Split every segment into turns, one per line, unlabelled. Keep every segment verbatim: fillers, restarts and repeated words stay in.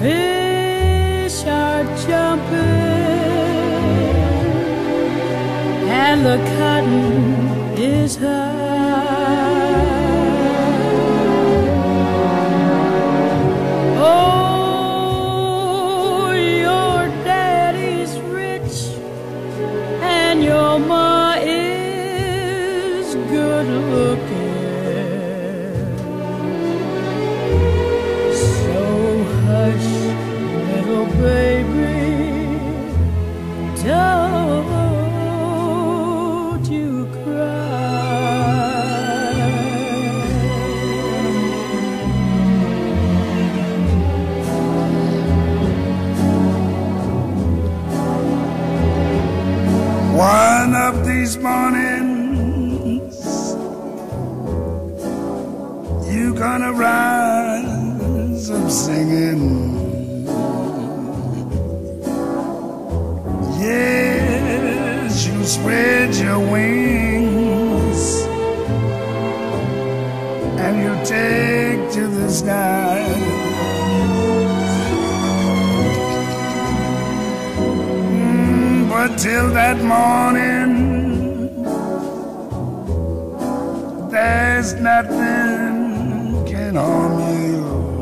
Fish are jumping and the cotton is high. Oh, your daddy's rich and your ma is good looking. Little baby, don't you cry.
One of these mornings you gonna rise up singing. Yes, you spread your wings and you take to the sky. Mm, but till that morning, there's nothing can harm you.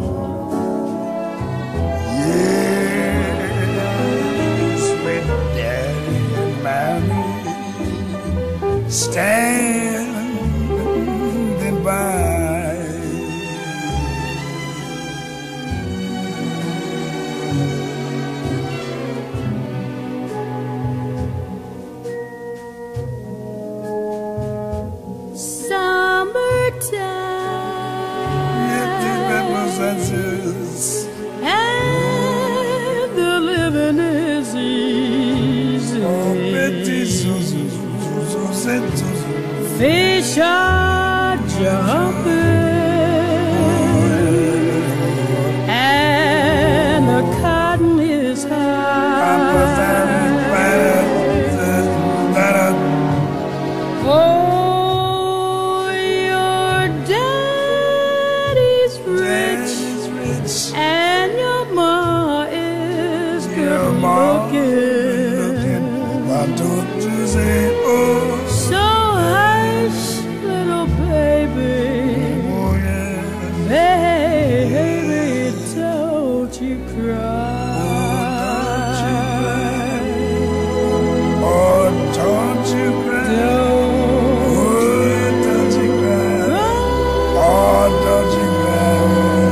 Standing by.
Summertime, and the living is easy. Fish are jumping and the cotton is high. Oh, your daddy's rich and your ma is good looking.
Why don't you say, oh?
So hush, little baby,
Oh yeah,
baby, don't you cry.
oh don't you cry,
Don't
oh don't you cry,
cry.
oh don't you cry,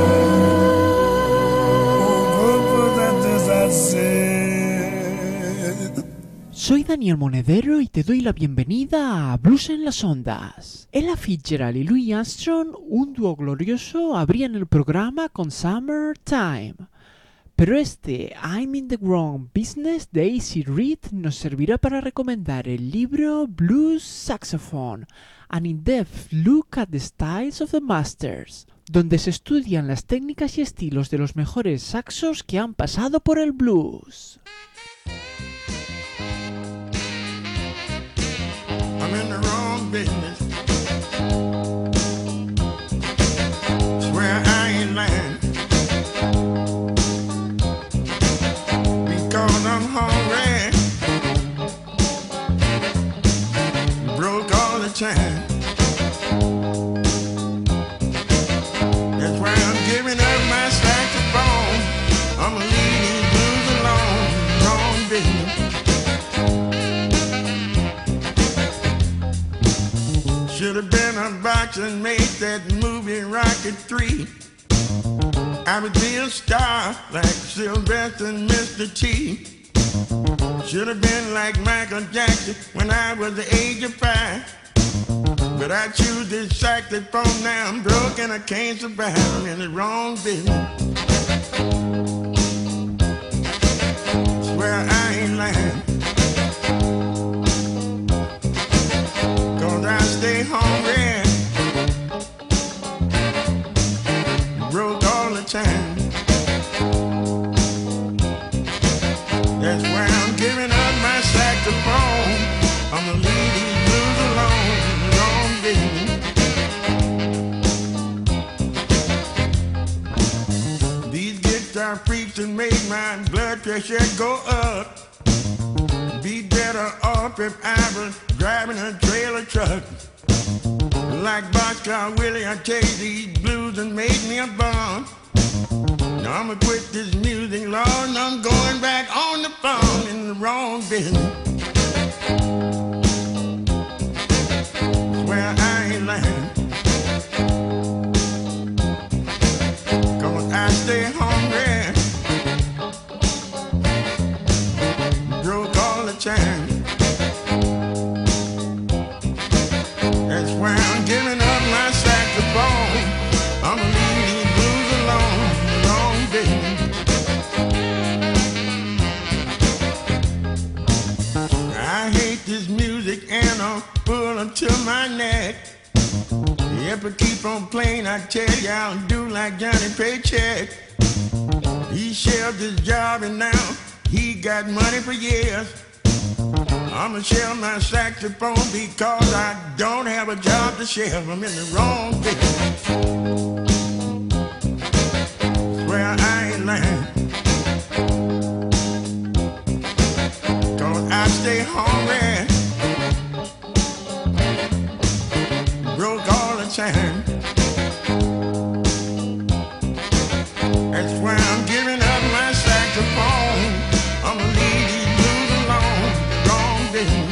oh that as I said.
Soy Daniel Monedero y te doy la bienvenida a Blues en las Ondas. Ella Fitzgerald y Louis Armstrong, un dúo glorioso, abrían el programa con Summertime. Pero este I'm in the Wrong Business de Easy Reed nos servirá para recomendar el libro Blues Saxophone, An In-Depth Look at the Styles of the Masters, donde se estudian las técnicas y estilos de los mejores saxos que han pasado por el blues.
I'm in the wrong business. Swear I ain't lying. Because I'm hungry. Broke all the time. That's why I'm giving up my saxophone. I'm gonna leave these blues alone. Wrong business. Should have been a boxer and made that movie Rocky three. I would be a star like Sylvester and Mister T. Should have been like Michael Jackson when I was the age of five. But I choose this saxophone now. I'm broke and I can't survive. I'm in the wrong business. Swear I ain't lying. Cause I stay hungry. Broke all the time. That's why I'm giving up my saxophone. I'm gonna leave these blues alone. Wrong business. These guitar freaks and made my blood pressure go up. Be better off if I was driving a trailer truck. Like Boxcar Willie, I tell you, these blues and made me a bum. Now I'ma quit this music, Lord, and I'm going back on the phone in the wrong business. Swear I ain't lying. Cause I stay hungry, broke all the time. That's why I'm giving up my saxophone. I'ma leave these blues alone, wrong business. I hate this music and I'm full until my neck. If I keep on playing, I tell you I'll do like Johnny Paycheck. He shelved his job and now he got money for years. I'ma share my saxophone because I don't have a job to share. I'm in the wrong business. Swear I ain't lying. Cause I stay hungry, broke all the time. That's why I'm giving up my saxophone. I'ma leave these blues alone, wrong business.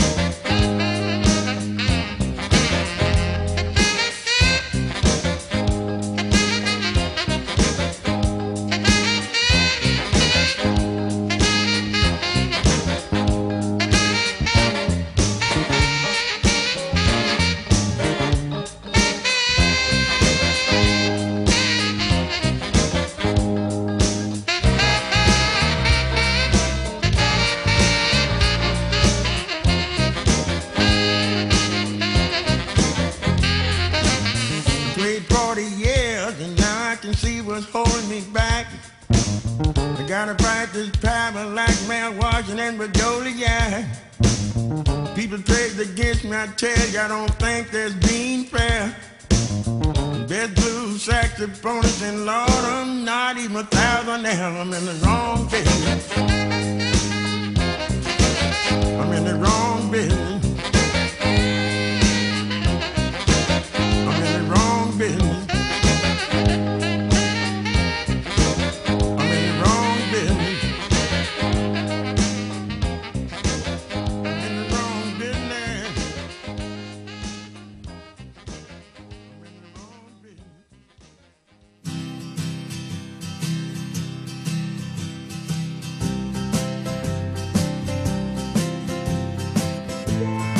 Holding me back. I gotta practice power like Mel Washington and Bedolia. People trade against me, I tell you, I don't think there's being fair. Best blues saxophonist and Lord, I'm not even a thousandaire. I'm in the wrong business. I'm in the wrong business. I'm in the wrong business.
Yeah.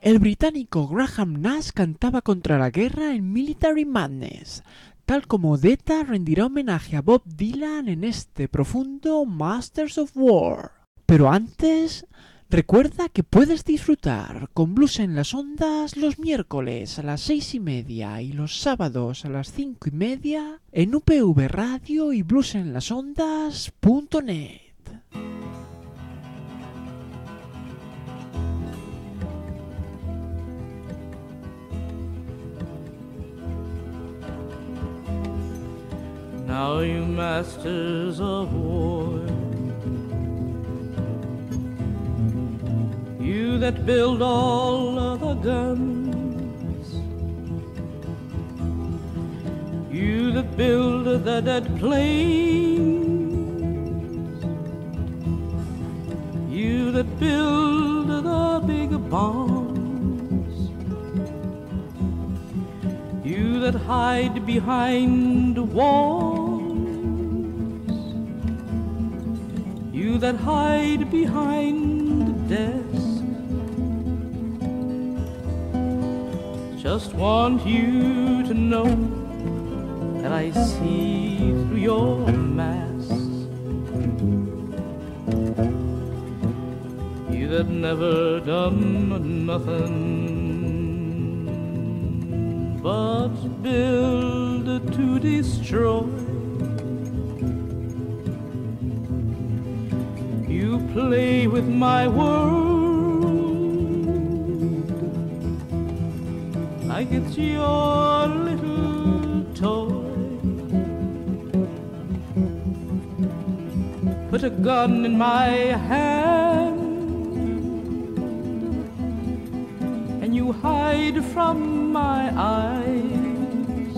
El británico Graham Nash cantaba contra la guerra en Military Madness, tal como Odetta rendirá homenaje a Bob Dylan en este profundo Masters of War. Pero antes, recuerda que puedes disfrutar con Blues en las Ondas los miércoles a las seis y media y los sábados a las cinco y media en U P V Radio y bluesenlasondas punto net.
Now you masters of war, you that build all of the guns, you that build the dead planes, you that build the big bombs, you that hide behind walls, you that hide behind desks, just want you to know that I see through your masks. You that never done nothing but build to destroy. You play with my world like it's your little toy. Put a gun in my hand and you hide from my eyes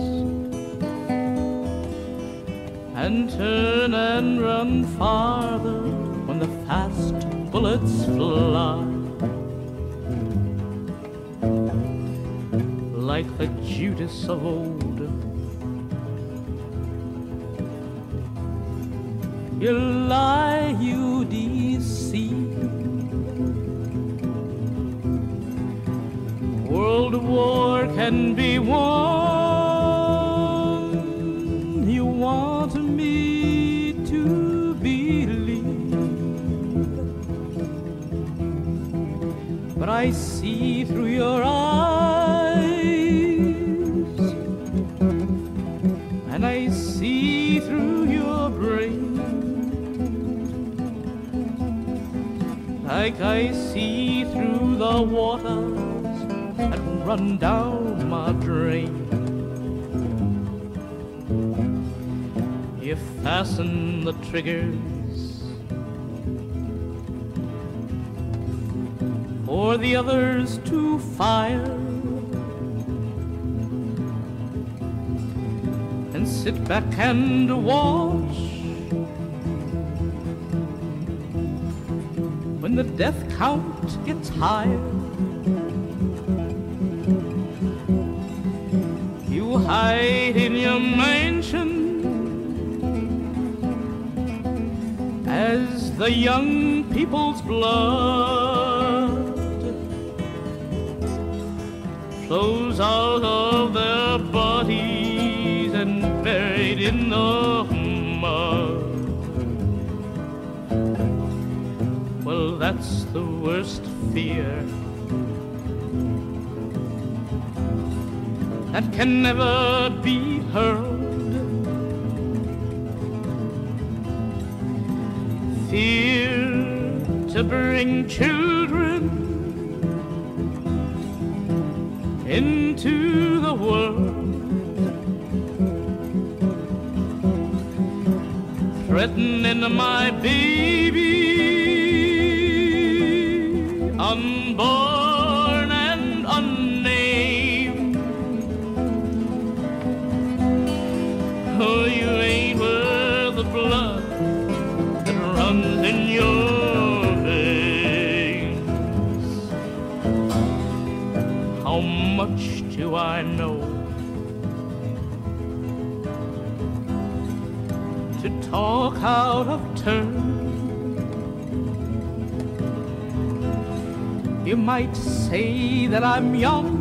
and turn and run farther when the fast bullets fly. Like the Judas of old, you lie, you deceive. World war can be won, you want me to believe, but I see through your eyes, and I see through your brain, like I see through the waters that run down my drain. You fasten the triggers for the others to fire, and sit back and watch when the death count gets higher. You hide in your mansion as the young people's blood flows out of their bodies and buried in the mud. Well, that's the worst fear that can never be hurled. Fear to bring children into the world, threatening my baby, unborn and unnamed. Oh, you ain't worth the blood that runs in your veins. How much do I know to talk out of turn? You might say that I'm young.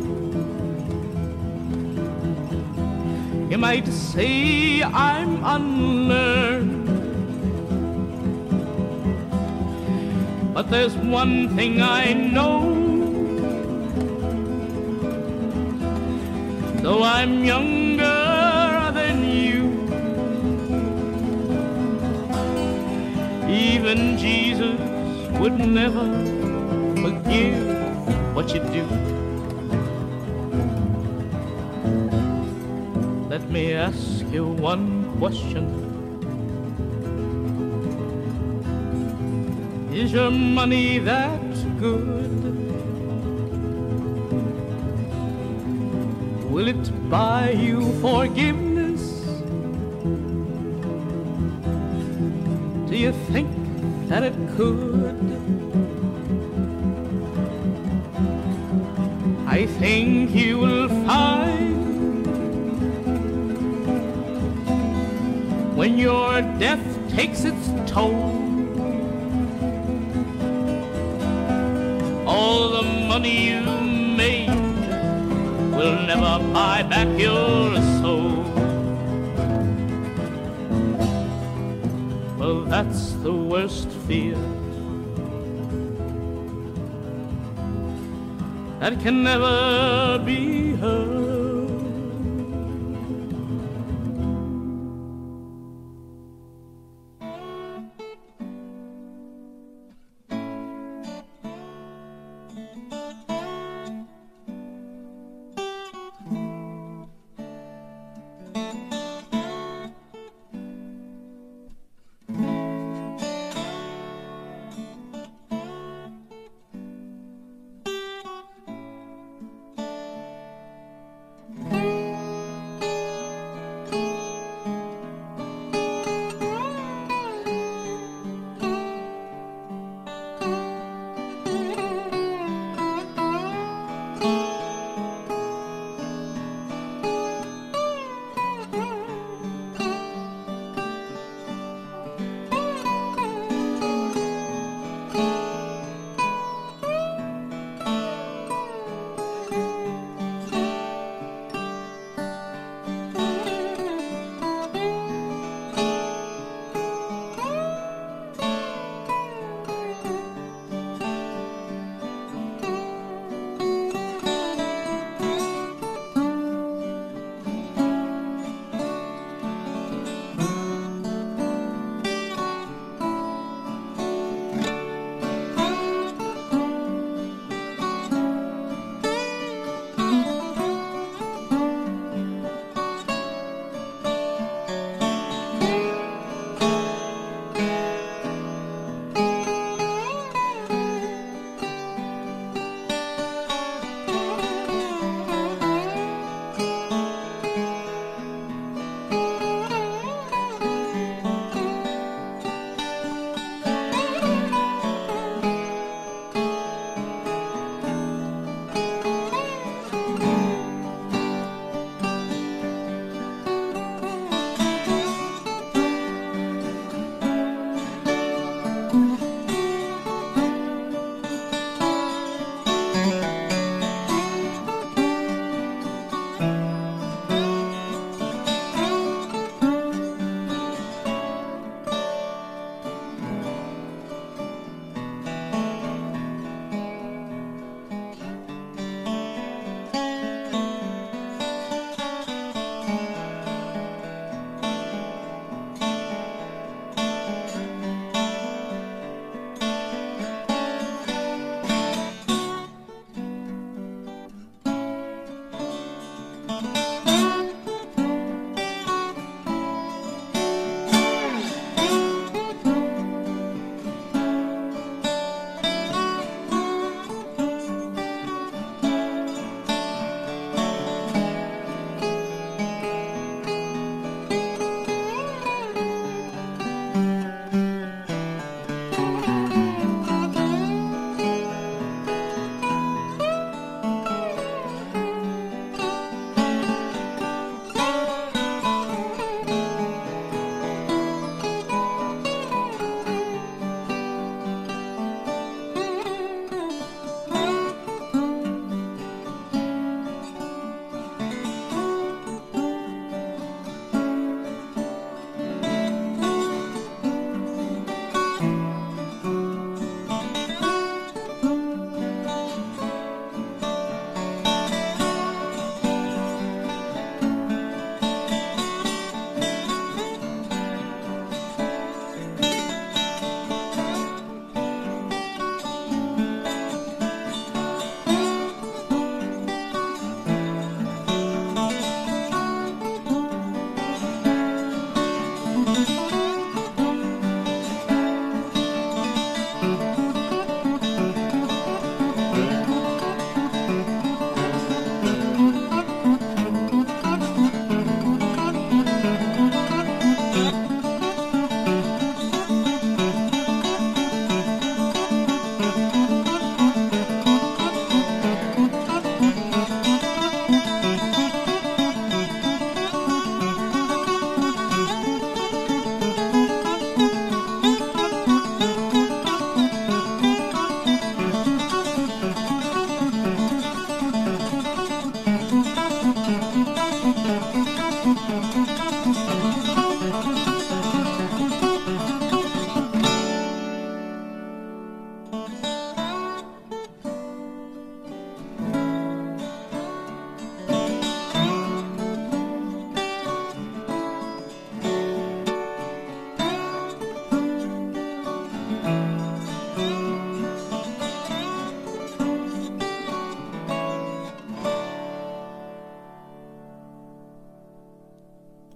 You might say I'm unlearned. But there's one thing I know. Though I'm younger than you, even Jesus would never forgive what you do. Let me ask you one question. Is your money that good? Will it buy you forgiveness? Do you think that it could? I think you will find when your death takes its toll, all the money you made will never buy back your soul. Well, that's the worst fear that can never be heard.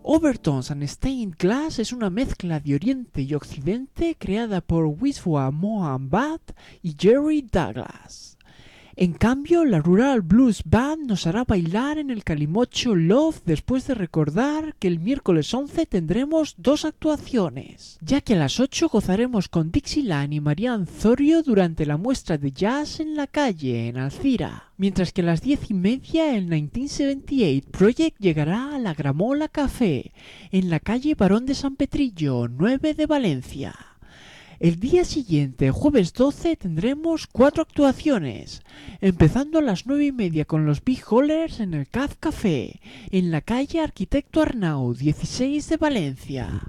Overtones and Stained Glass es una mezcla de Oriente y Occidente creada por Wiswa Mohammed y Jerry Douglas. En cambio, la Rural Blues Band nos hará bailar en el calimocho Love después de recordar que el miércoles once tendremos dos actuaciones, ya que a las ocho gozaremos con Dixieland y Marianne Zorio durante la muestra de jazz en la calle, en Alcira, mientras que a las diez y media el mil novecientos setenta y ocho Project llegará a la Gramola Café, en la calle Barón de San Petrillo, nueve de Valencia. El día siguiente, jueves doce, tendremos cuatro actuaciones, empezando a las nueve y media con los Big Hollers en el C A F Café, en la calle Arquitecto Arnau, dieciséis de Valencia.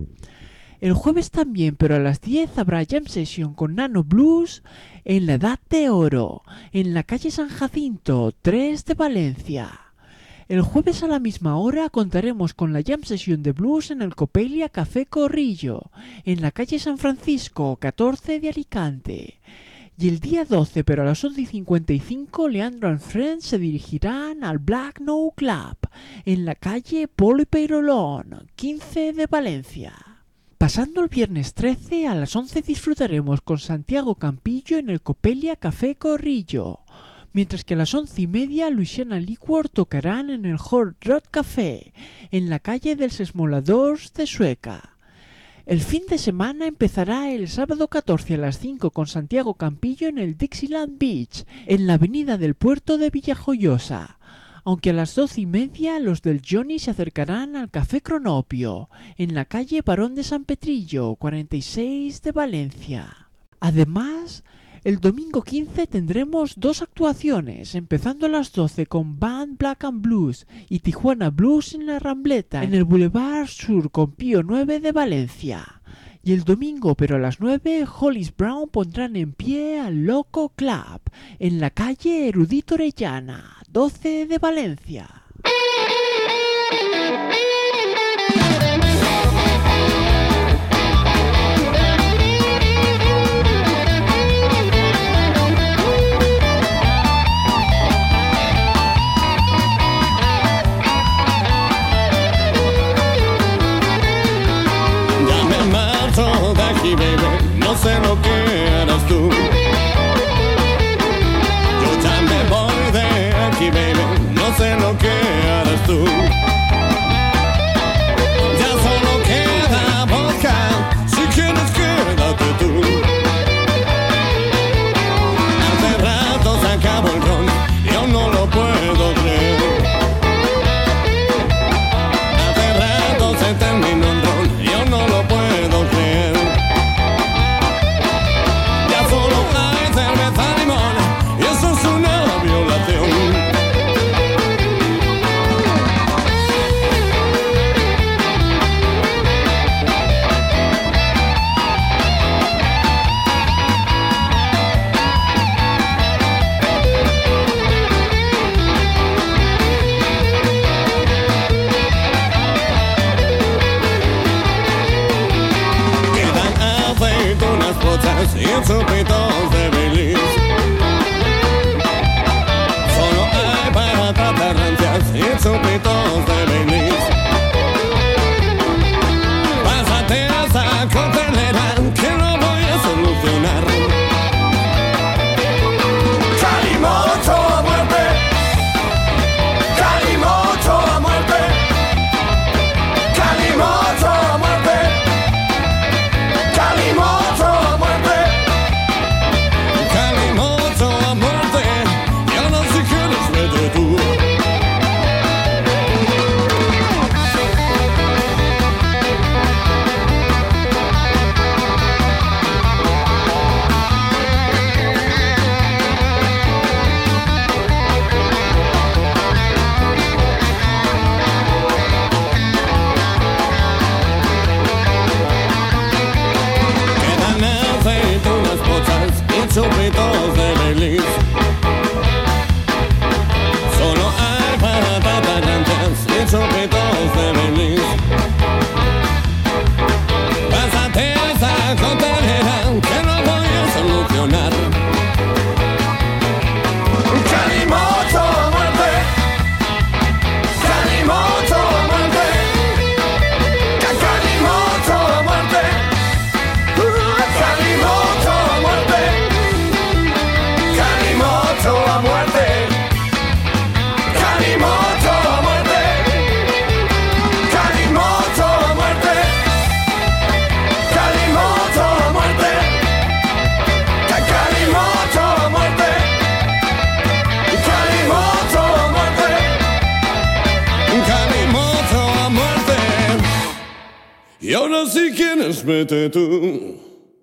El jueves también, pero a las diez, habrá Jam Session con Nano Blues en la Edad de Oro, en la calle San Jacinto, tres de Valencia. El jueves a la misma hora contaremos con la Jam Session de Blues en el Copelia Café Corrillo, en la calle San Francisco, catorce de Alicante. Y el día doce, pero a las once y cincuenta y cinco, Leandro and Friends se dirigirán al Black No Club, en la calle Polo y Peirolón, quince de Valencia. Pasando el viernes trece, a las once disfrutaremos con Santiago Campillo en el Copelia Café Corrillo, mientras que a las once y media Louisiana Liquor tocarán en el Hot Rod Café, en la calle dels Esmoladors de Sueca. El fin de semana empezará el sábado catorce a las cinco con Santiago Campillo en el Dixieland Beach, en la avenida del puerto de Villajoyosa, aunque a las doce y media los del Johnny se acercarán al Café Cronopio, en la calle Barón de San Petrillo, cuarenta y seis de Valencia. Además, el domingo quince tendremos dos actuaciones, empezando a las doce con Band Black and Blues y Tijuana Blues en la Rambleta, en el Boulevard Sur con Pío nueve de Valencia. Y el domingo, pero a las nueve, Hollis Brown pondrán en pie al Loco Club, en la calle Erudito Orellana, doce de Valencia.
Baby, no sé lo que harás tú. Yo ya me voy de aquí, baby, no sé lo que harás tú. Ya solo queda vodka, si quieres quédate tú. Hace rato se acabó el ron, yo no lo puedo creer. Hace rato se terminó el ron, yo no lo puedo creer. Ahora si quieres vete tú.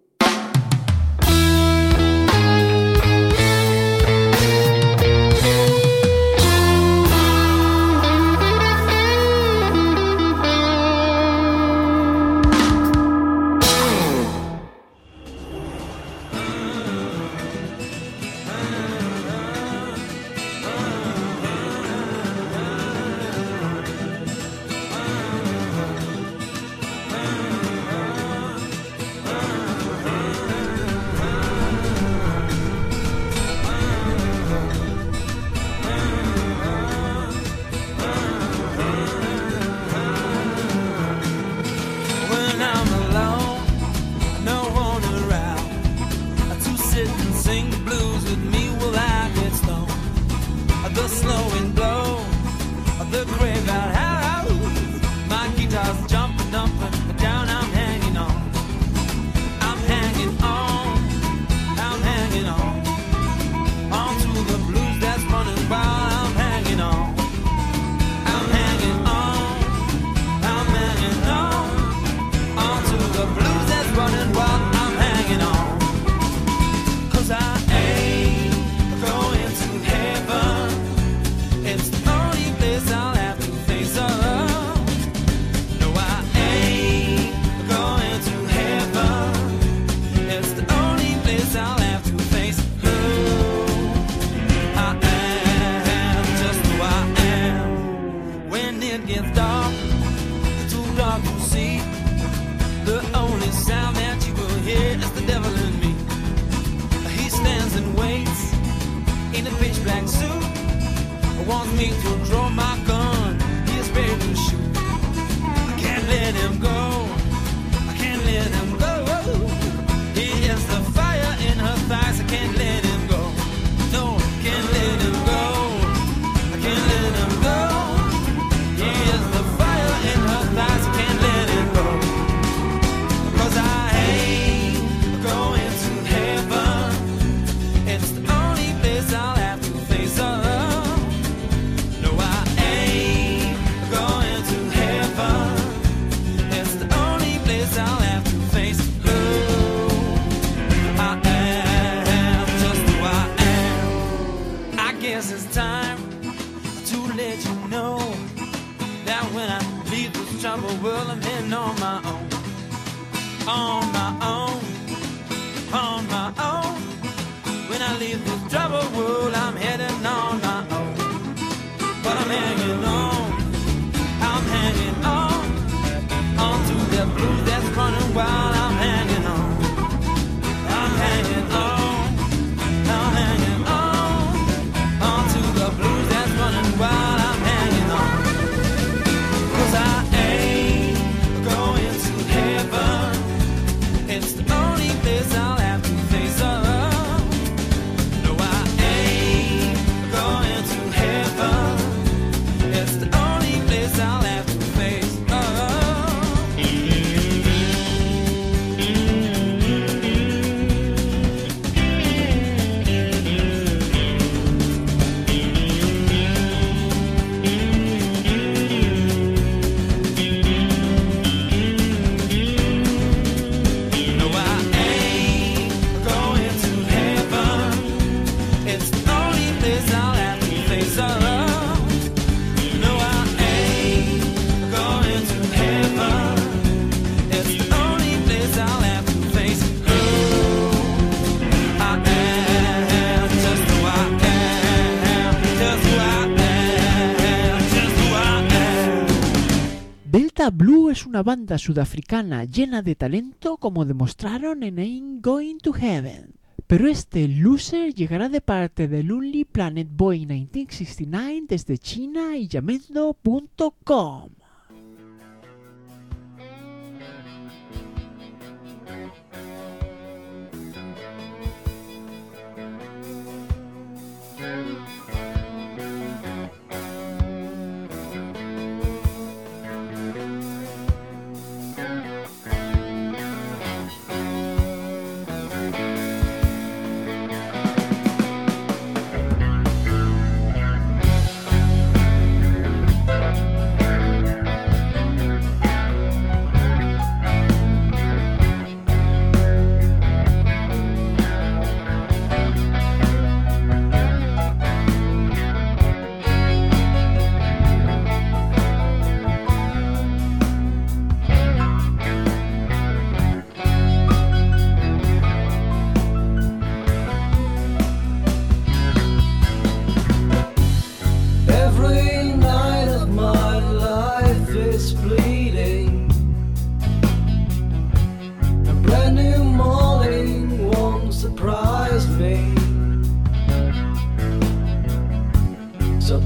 Delta Blue es una banda sudafricana llena de talento, como demostraron en Ain't Going to Heaven. Pero este Loser llegará de parte de Lonely Planet Boy mil novecientos sesenta y nueve desde China y Yamendo punto com.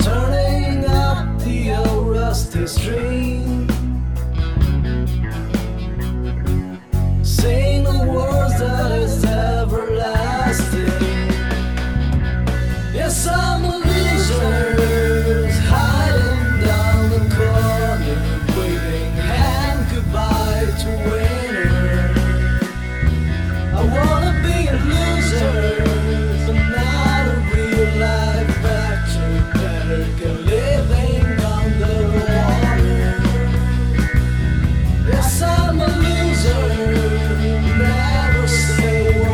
turning up the old rusty stream, saying the words that is everlasting. Yes, I'm a loser, hiding down the corner, waving hand goodbye to winner. I wanna be a loser, but not a real life actor. Better get living underwater. Yes, I'm a loser, never say a word.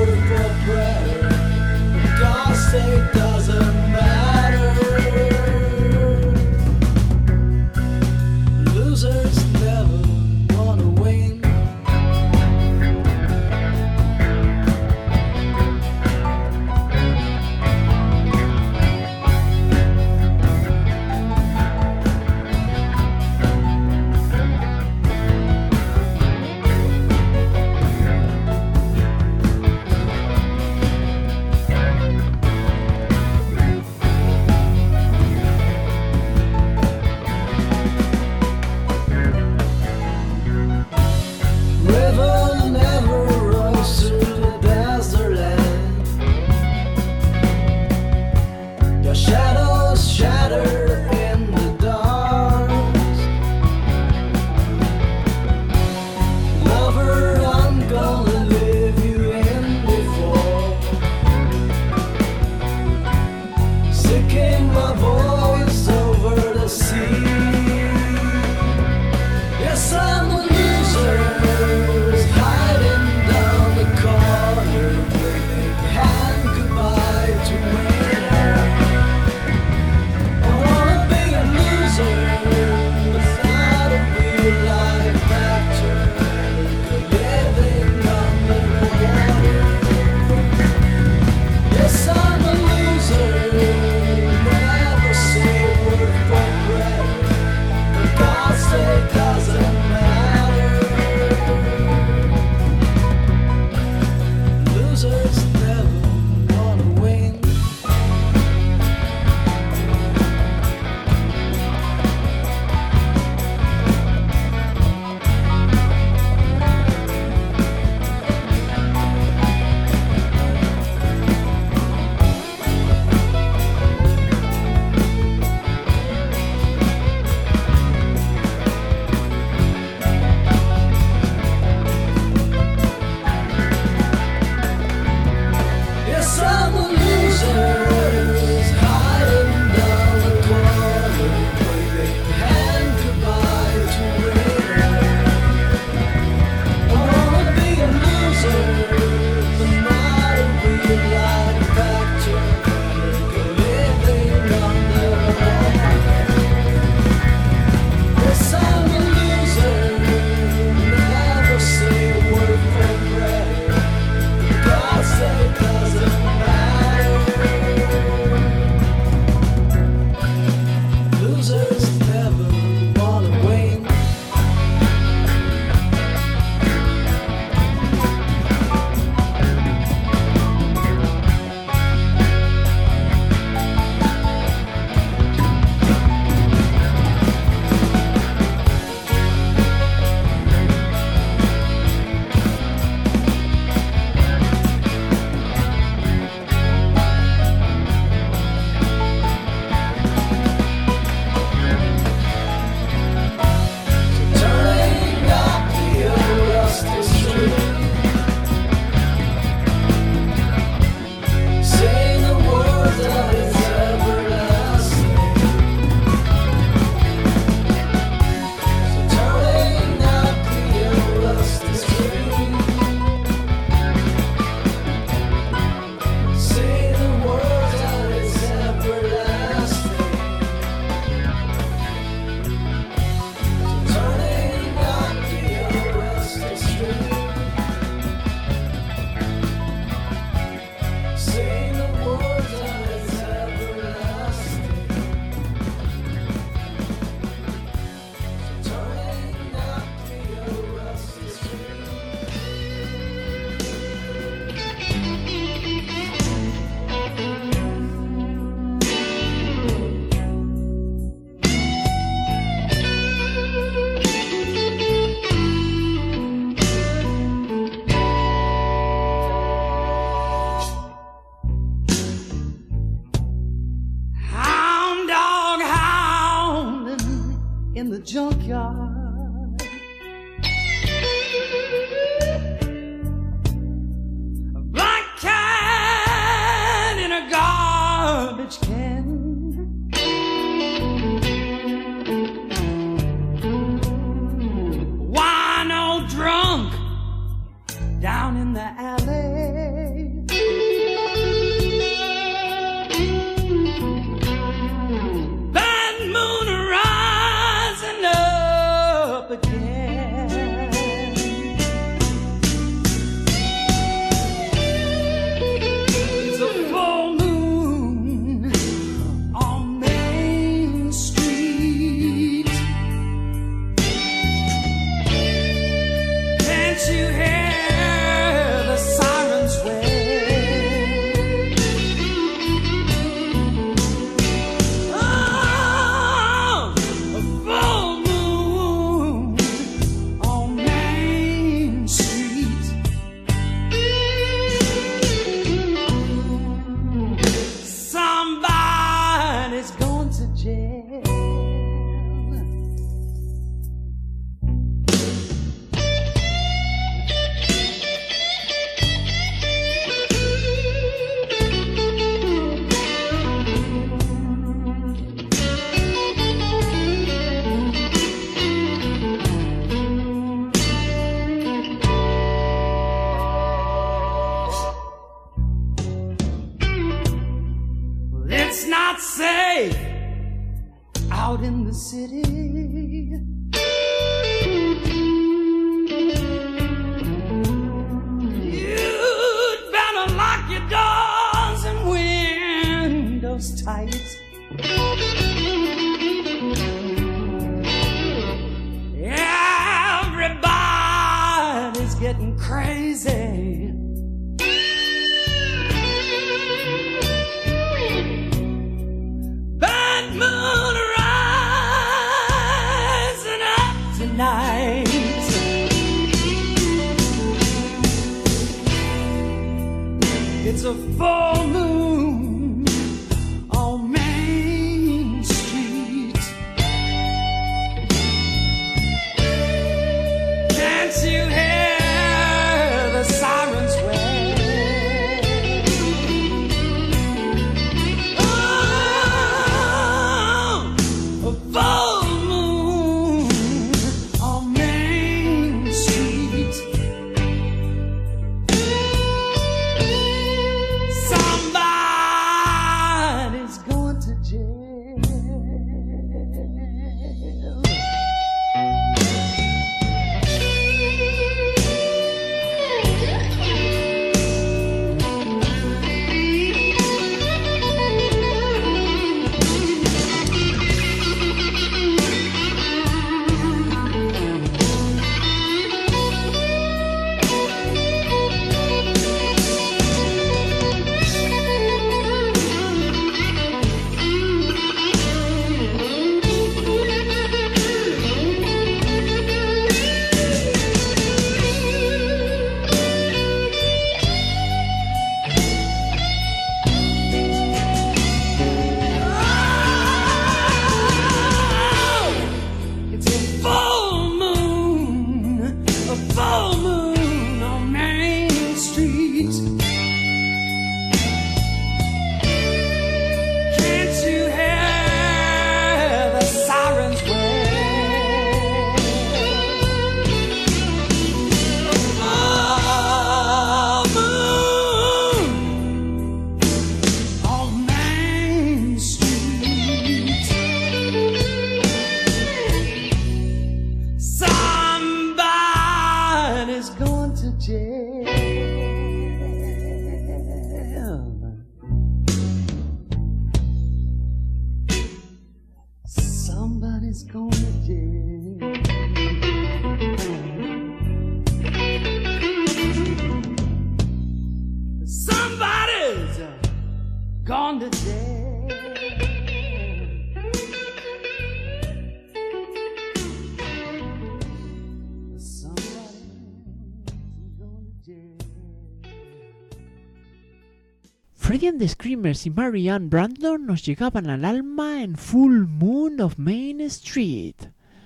junkyard. A black cat in a garbage can. Wino drunk down in the alley. Bad moon rising up again. It's a full moon on Main Street. Can't you hear the sirens wail? Oh, a full moon on Main Street. Somebody's going to jail. Well, it's not safe out in the city. You'd better lock your doors and windows tight. Everybody's getting crazy. Bad moon rising up tonight. It's a full moon on Main Street. Can't you hear the sirens wail? Oh, a full moon on Main Street. Somebody's going to jail. It's a full moon, a full moon on Main Street. Can't you hear the sirens wail? A full moon on Main Street. Somebody's going to jail. Somebody's going to jail. Somebody's gone to jail. Somebody's gone to jail.
Freddie and the Screamers y Marianne Brandon nos llegaban al alma en Full Moon of Main Street.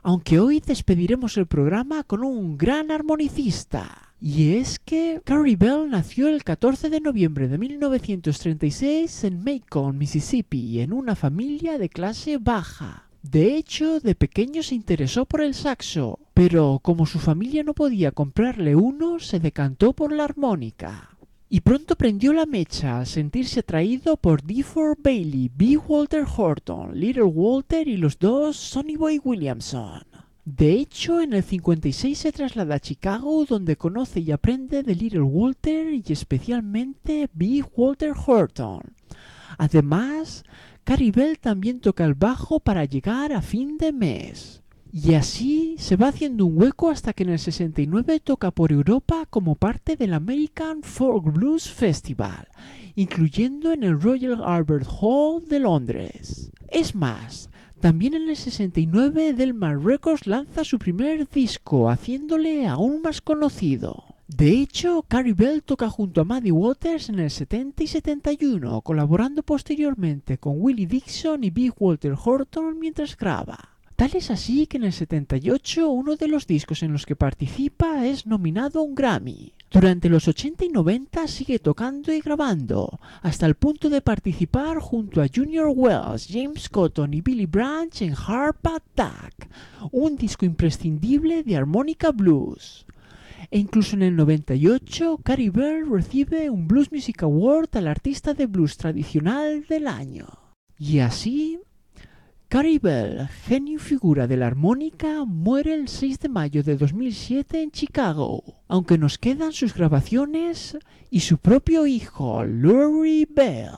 Aunque hoy despediremos el programa con un gran armonicista. Y es que Carrie Bell nació el catorce de noviembre de mil novecientos treinta y seis en Macon, Mississippi, en una familia de clase baja. De hecho, de pequeño se interesó por el saxo, pero como su familia no podía comprarle uno, se decantó por la armónica. Y pronto prendió la mecha al sentirse atraído por DeFord Bailey, B. Walter Horton, Little Walter y los dos Sonny Boy Williamson. De hecho, en el cincuenta y seis se traslada a Chicago, donde conoce y aprende de Little Walter y especialmente B. Walter Horton. Además, Carrie Bell también toca el bajo para llegar a fin de mes. Y así se va haciendo un hueco hasta que en el sesenta y nueve toca por Europa como parte del American Folk Blues Festival, incluyendo en el Royal Albert Hall de Londres. Es más, también en el sesenta y nueve Delmar Records lanza su primer disco, haciéndole aún más conocido. De hecho, Carrie Bell toca junto a Muddy Waters en el setenta y setenta y uno, colaborando posteriormente con Willie Dixon y Big Walter Horton mientras graba. Tal es así que en el setenta y ocho uno de los discos en los que participa es nominado a un Grammy. Durante los ochenta y noventa sigue tocando y grabando, hasta el punto de participar junto a Junior Wells, James Cotton y Billy Branch en Heart Attack, un disco imprescindible de armónica blues. E incluso en el noventa y ocho, Carrie Bell recibe un Blues Music Award al artista de blues tradicional del año. Y así, Carrie Bell, genio y figura de la armónica, muere el seis de mayo de dos mil siete en Chicago, aunque nos quedan sus grabaciones y su propio hijo, Lurie Bell.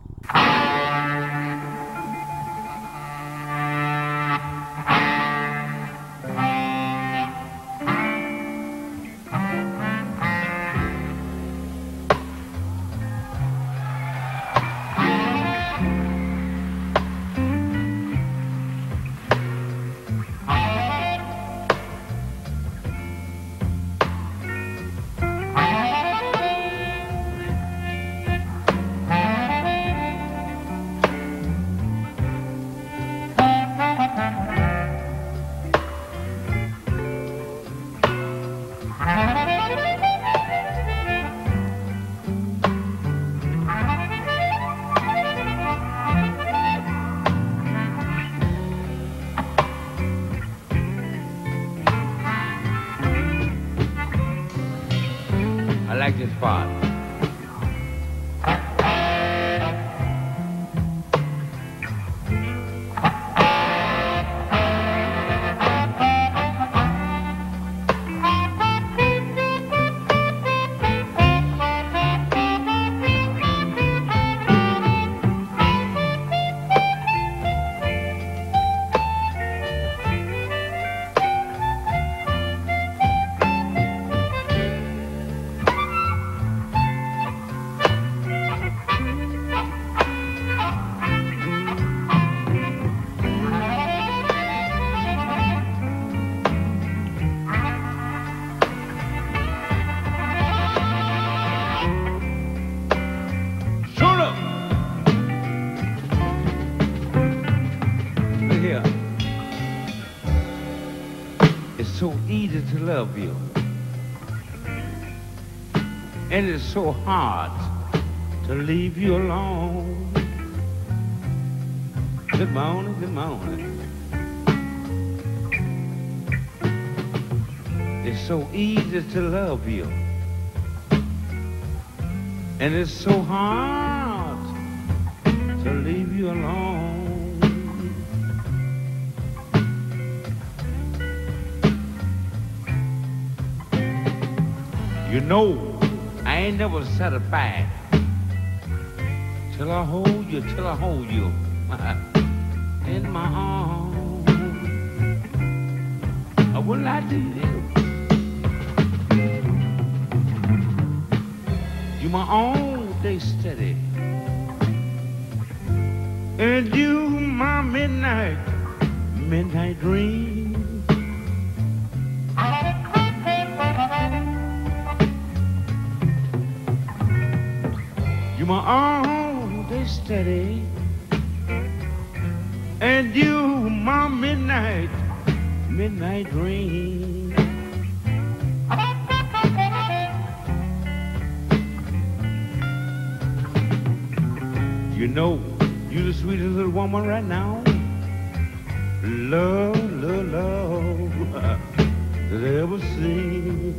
I like this part. So easy to love you, and it's so hard to leave you alone. Good morning, good morning. It's so easy to love you, and it's so hard to leave you alone. You know, I ain't never satisfied till I hold you, till I hold you in my arms. I will lie to you. You my all day steady, and you my midnight, midnight dream. You my all day steady, and you my midnight, midnight dream. You know, you the sweetest little woman right now. Love, love, love that I ever seen.